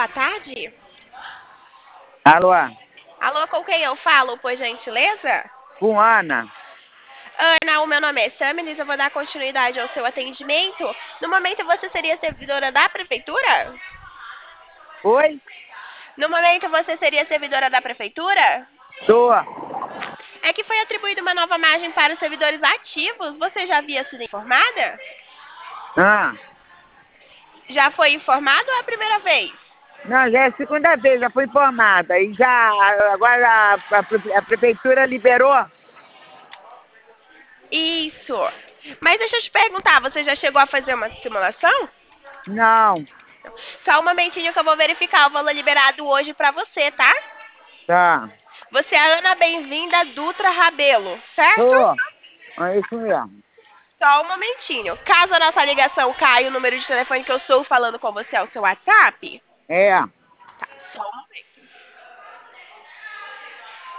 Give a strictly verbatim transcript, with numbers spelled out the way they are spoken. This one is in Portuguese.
boa tarde. Alô? Alô, com quem eu falo, por gentileza? Com Ana. Ana, o meu nome é Samilis, eu vou dar continuidade ao seu atendimento. No momento, você seria servidora da prefeitura? Oi? No momento, você seria servidora da prefeitura? Tô. É que foi atribuída uma nova margem para os servidores ativos. Você já havia sido informada? Ah. Já foi informado ou é a primeira vez? Não, já é a segunda vez, já fui informada. E já, agora a, a, a prefeitura liberou? Isso. Mas deixa eu te perguntar, você já chegou a fazer uma simulação? Não. Só um momentinho que eu vou verificar o valor liberado hoje pra você, tá? Tá. Você é a Ana Bem-vinda Dutra Rabelo, certo? Tô. É isso mesmo. Só um momentinho. Caso a nossa ligação caia, o número de telefone que eu estou falando com você é o seu WhatsApp? É.